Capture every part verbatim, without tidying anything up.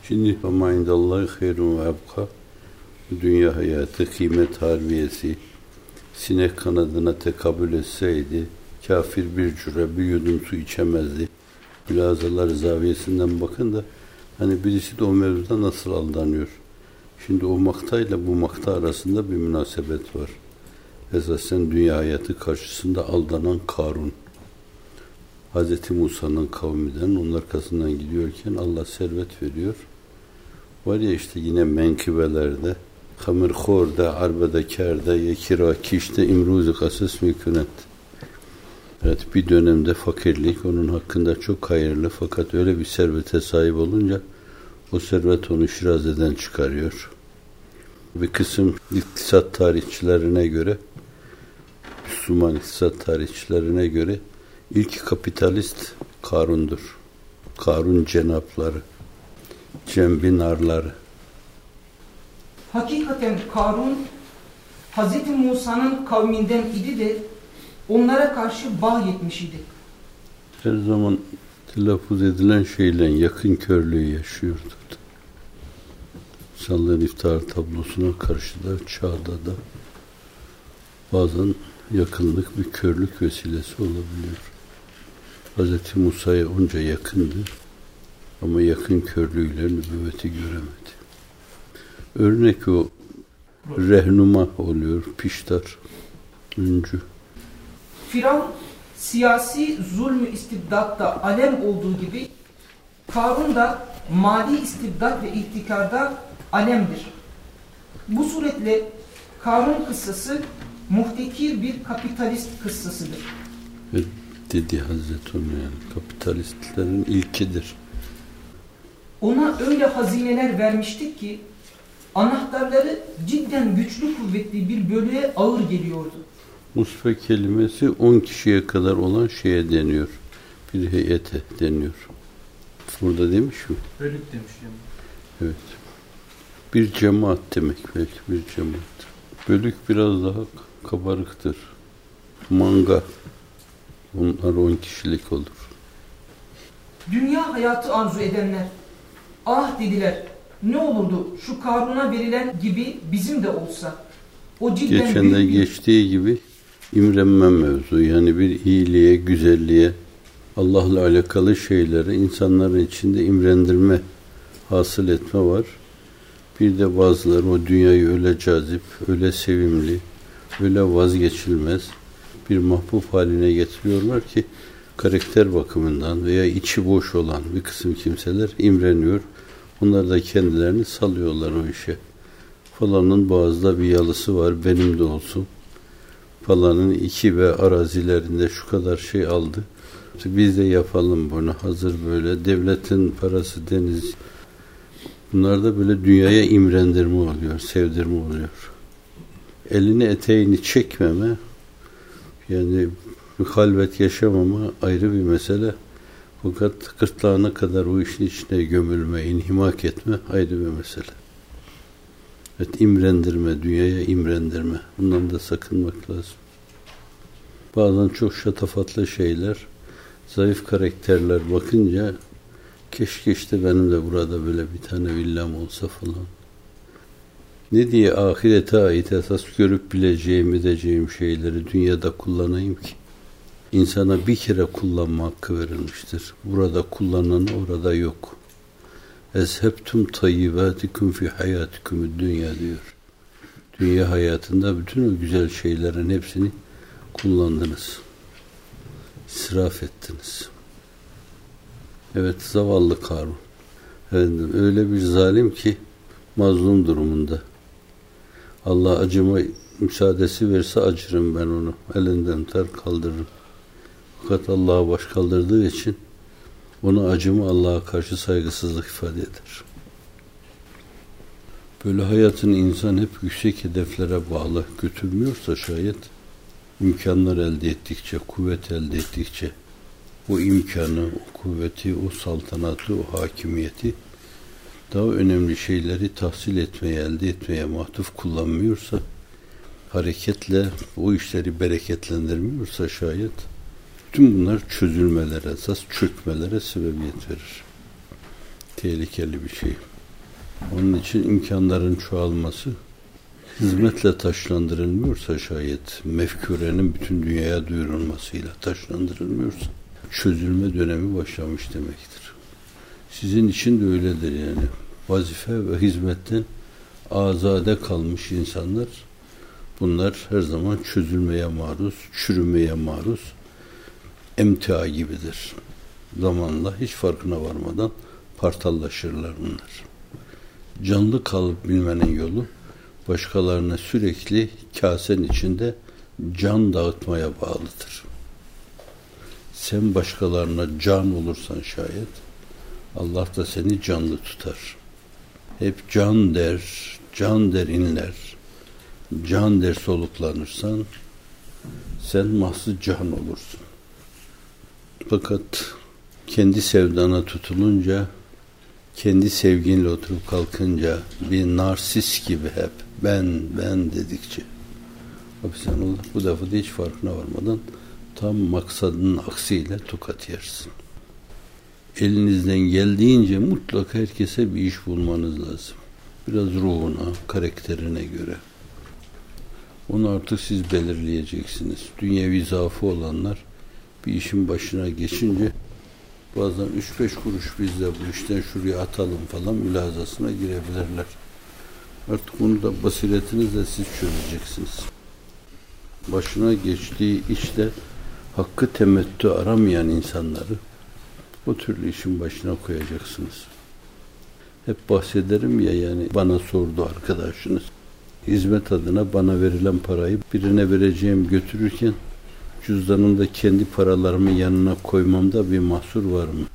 Şimdi ama indallahi hayrun ve ebka, dünya hayatı, kıymet harbiyesi, sinek kanadına tekabül etseydi, kafir bir cüre, bir yudum su içemezdi. Mülazalar zaviyesinden bakın da, hani birisi de o mevzuda nasıl aldanıyor. Şimdi o maktayla bu makta arasında bir münasebet var. Esasen dünya hayatı karşısında aldanan Karun. Hazreti Musa'nın kavminden, onun arkasından gidiyorken Allah servet veriyor. Var ya işte yine menkıbelerde, Hamirkhor'da, Arbedekar'da, Yekira, Kiş'te, İmruzi Kasas Mükünet. Evet, bir dönemde fakirlik onun hakkında çok hayırlı, fakat öyle bir servete sahip olunca o servet onu Şiraze'den çıkarıyor. Bir kısım iktisat tarihçilerine göre, Müslüman iktisat tarihçilerine göre ilk kapitalist Karun'dur. Karun cenapları, Cembi narları. Hakikaten Karun, Hazreti Musa'nın kavminden idi de onlara karşı bağ yetmiş idi. Her zaman telaffuz edilen şeyle yakın körlüğü yaşıyordu. İnsanların iftihar tablosuna karşı da, çağda da bazen yakınlık bir körlük vesilesi olabiliyor. Hazreti Musa'ya onca yakındı ama yakın körlüğüyle nübüvveti göremedi. Örnek o rehnuma oluyor, piştar, öncü. Firavun siyasi zulmü istibdatta alem olduğu gibi Karun da mali istibdat ve ihtikarda alemdir. Bu suretle Karun kıssası muhtekir bir kapitalist kıssasıdır. Ve dedi Hazreti Ömer, yani kapitalistlerin ilkidir. Ona öyle hazineler vermiştik ki anahtarları cidden güçlü kuvvetli bir bölüğe ağır geliyordu. Musfe kelimesi on kişiye kadar olan şeye deniyor. Bir heyete deniyor. Burada demiş mi? Bölük demiş yani. Evet. Bir cemaat demek belki, bir cemaat. Bölük biraz daha kabarıktır. Manga. Bunlar on kişilik olur. Dünya hayatı arzu edenler, ah dediler, ne olurdu şu Karun'a verilen gibi bizim de olsa. O cidden Geçen de geçtiği gibi imrenme mevzu, yani bir iyiliğe, güzelliğe, Allah'la alakalı şeylere insanların içinde imrendirme, hasıl etme var. Bir de bazıları o dünyayı öyle cazip, öyle sevimli, öyle vazgeçilmez bir mahbub haline getiriyorlar ki karakter bakımından veya içi boş olan bir kısım kimseler imreniyor. Onlar da kendilerini salıyorlar o işe. Falanın boğazda bir yalısı var, benim de olsun. Falanın iki ve arazilerinde şu kadar şey aldı. Biz de yapalım bunu, hazır böyle. Devletin parası deniz. Bunlar da böyle dünyaya imrendirme oluyor, sevdirme oluyor. Elini eteğini çekmeme, yani bir halvet yaşamama ayrı bir mesele. Fakat gırtlağına kadar o işin içine gömülme, inhimak etme ayrı bir mesele. Evet, imrendirme, dünyaya imrendirme. Bundan da sakınmak lazım. Bazen çok şatafatlı şeyler, zayıf karakterler bakınca keşke işte benim de burada böyle bir tane villam olsa falan. Ne diye ahirete ait esas görüp bileceğim, edeceğim şeyleri dünyada kullanayım ki? İnsana bir kere kullanma hakkı verilmiştir. Burada kullanan orada yok. Ezhebtum tayyibatikum fi hayatikum dünya diyor. Dünya hayatında bütün o güzel şeylerin hepsini kullandınız. İsraf ettiniz. Evet, zavallı Karun. Efendim, öyle bir zalim ki mazlum durumunda. Allah acıma müsaadesi verse acırım ben onu. Elinden tutar kaldırırım. Fakat Allah'a baş kaldırdığı için ona acımı Allah'a karşı saygısızlık ifade eder. Böyle hayatın insan hep yüksek hedeflere bağlı götürmüyorsa şayet, imkanlar elde ettikçe, kuvvet elde ettikçe, o imkanı, o kuvveti, o saltanatı, o hakimiyeti daha önemli şeyleri tahsil etmeye, elde etmeye mahduf kullanmıyorsa, hareketle o işleri bereketlendirmiyorsa şayet, bütün bunlar çözülmelere, esas çökmelere sebebiyet verir. Tehlikeli bir şey. Onun için imkanların çoğalması, hizmetle taşlandırılmıyorsa şayet, mefkurenin bütün dünyaya duyurulmasıyla taşlandırılmıyorsa, çözülme dönemi başlamış demektir. Sizin için de öyledir yani. Vazife ve hizmetten azade kalmış insanlar, bunlar her zaman çözülmeye maruz, çürümeye maruz, emtia gibidir. Zamanla hiç farkına varmadan partallaşırlar bunlar. Canlı kalıp bilmenin yolu, başkalarına sürekli kasenin içinde can dağıtmaya bağlıdır. Sen başkalarına can olursan şayet, Allah da seni canlı tutar. Hep can der, can der inler, can der soluklanırsan, sen mahzı can olursun. Fakat kendi sevdana tutulunca, kendi sevginle oturup kalkınca, bir narsist gibi hep ben, ben dedikçe, hapishanollah bu defa da hiç farkına varmadan tam maksadının aksiyle tokat yersin. Elinizden geldiğince mutlaka herkese bir iş bulmanız lazım. Biraz ruhuna, karakterine göre. Onu artık siz belirleyeceksiniz. Dünyevi zaafı olanlar bir işin başına geçince bazen üç beş kuruş biz de bu işten şuraya atalım falan mülazasına girebilirler. Artık bunu da basiretinizle siz çözeceksiniz. Başına geçtiği işte hakkı temettü aramayan insanları o türlü işin başına koyacaksınız. Hep bahsederim ya, yani bana sordu arkadaşınız. Hizmet adına bana verilen parayı birine vereceğim götürürken cüzdanımda kendi paralarımı yanına koymamda bir mahsur var mı?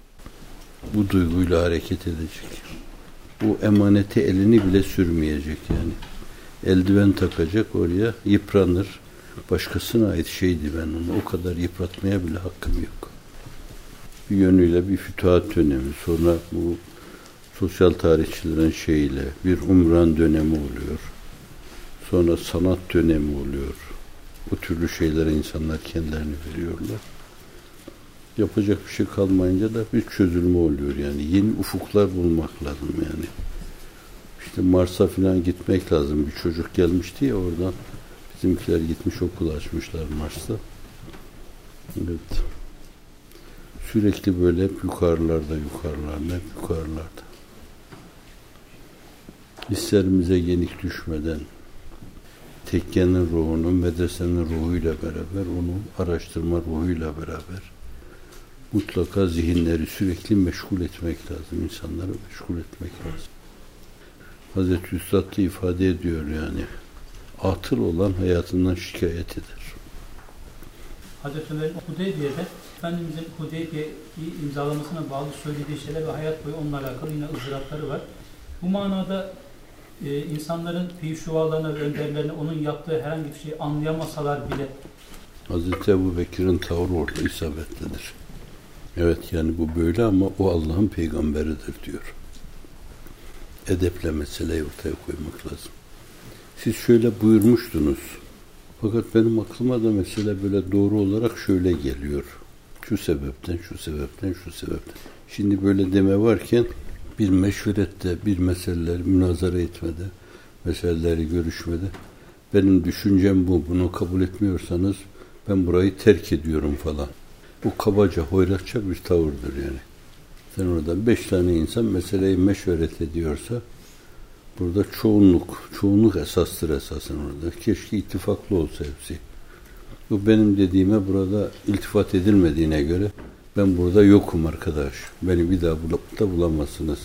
Bu duyguyla hareket edecek. Bu emaneti elini bile sürmeyecek yani. Eldiven takacak oraya, yıpranır. Başkasına ait şeydi, ben onu o kadar yıpratmaya bile hakkım yok. Bir yönüyle bir fütuhat dönemi, sonra bu sosyal tarihçilerin şeyiyle bir umran dönemi oluyor. Sonra sanat dönemi oluyor. Bu türlü şeylere insanlar kendilerini veriyorlar. Yapacak bir şey kalmayınca da bir çözülme oluyor yani. Yeni ufuklar bulmak lazım yani. İşte Mars'a falan gitmek lazım. Bir çocuk gelmişti ya oradan. Bizimkiler gitmiş okul açmışlar Mars'ta. Evet. Sürekli böyle hep yukarılarda, yukarılarda, hep yukarılarda. Hislerimize yenik düşmeden, tekkenin ruhunu, medresenin ruhuyla beraber, onu araştırma ruhuyla beraber mutlaka zihinleri sürekli meşgul etmek lazım. İnsanları meşgul etmek lazım. Hazreti Üstad da ifade ediyor yani. Atıl olan hayatından şikayet eder. Hazreti Ömer'in Hudeybiye'de Efendimiz'in Hudeybiye'yi imzalamasına bağlı söylediği şeyler ve hayat boyu onunla alakalı yine ızdırapları var. Bu manada e, insanların peyşuvalarına ve önderlerine onun yaptığı herhangi bir şeyi anlayamasalar bile Hazreti Ebu Bekir'in tavrı orada isabetlidir. Evet yani bu böyle ama o Allah'ın peygamberidir diyor. Edeple meseleyi ortaya koymak lazım. Siz şöyle buyurmuştunuz. Fakat benim aklıma da mesele böyle doğru olarak şöyle geliyor. Şu sebepten, şu sebepten, şu sebepten. Şimdi böyle deme varken bir meşverette, bir meseleleri münazara etmede, meseleleri görüşmede benim düşüncem bu, bunu kabul etmiyorsanız ben burayı terk ediyorum falan. Bu kabaca, hoyratça bir tavırdır yani. Sen orada beş tane insan meseleyi meşveret ediyorsa burada çoğunluk, çoğunluk esastır esasın orada. Keşke ittifaklı olsa hepsi. Bu benim dediğime burada iltifat edilmediğine göre ben burada yokum arkadaş. Beni bir daha burada bulamazsınız.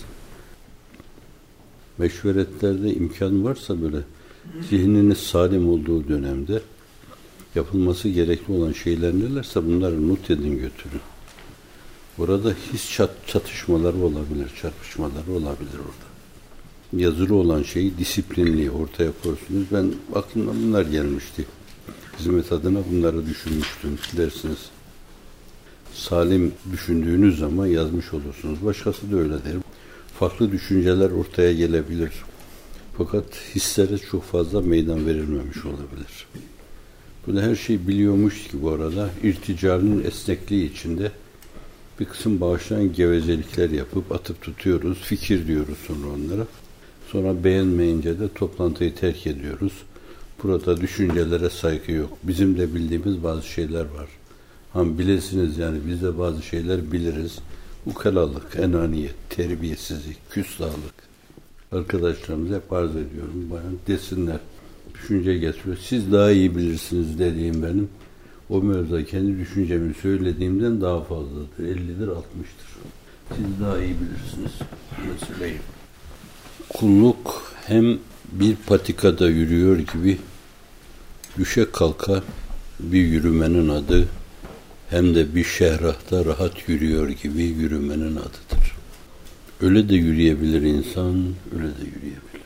Meşveretlerde imkan varsa böyle zihniniz salim olduğu dönemde yapılması gerekli olan şeyler nelerse bunları not edin götürün. Orada his çat, çatışmaları olabilir, çarpışmaları olabilir orada. Yazılı olan şeyi disiplinli ortaya koysunuz. Ben aklımda bunlar gelmişti. Hizmet adına bunları düşünmüştüm dersiniz. Salim düşündüğünüz zaman yazmış olursunuz. Başkası da öyle der. Farklı düşünceler ortaya gelebilir. Fakat hislere çok fazla meydan verilmemiş olabilir. Böyle her şeyi biliyormuş ki bu arada irticalinin esnekliği içinde Bir kısım bağışlayan gevezelikler yapıp atıp tutuyoruz. Fikir diyoruz sonra onlara. Sonra beğenmeyince de toplantıyı terk ediyoruz. Burada düşüncelere saygı yok. Bizim de bildiğimiz bazı şeyler var. Ama bilesiniz yani biz de bazı şeyler biliriz. Ukalalık, enaniyet, terbiyesizlik, küstahlık. Arkadaşlarımıza hep arz ediyorum. Bana desinler. Düşünce getiriyor. Siz daha iyi bilirsiniz dediğim benim. O mevzuda kendi düşüncemi söylediğimden daha fazladır. ellidir, altmıştır. Siz daha iyi bilirsiniz meseleyi. Kulluk hem bir patikada yürüyor gibi düşe kalka bir yürümenin adı, hem de bir şehrahta rahat yürüyor gibi yürümenin adıdır. Öyle de yürüyebilir insan, öyle de yürüyebilir.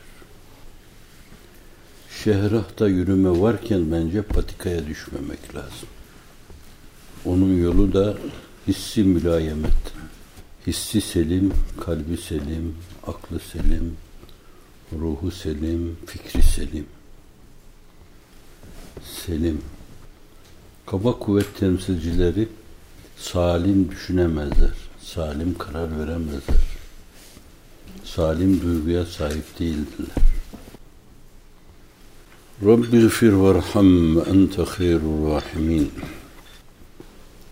Şehrahta yürüme varken bence patikaya düşmemek lazım. Onun yolu da hissi mülayemet. Hissi selim, kalbi selim, aklı selim, ruhu selim, fikri selim. Selim. Kaba kuvvet temsilcileri salim düşünemezler, salim karar veremezler. Salim duyguya sahip değildirler. Rabbi gfir verham ente hayrur rahimin.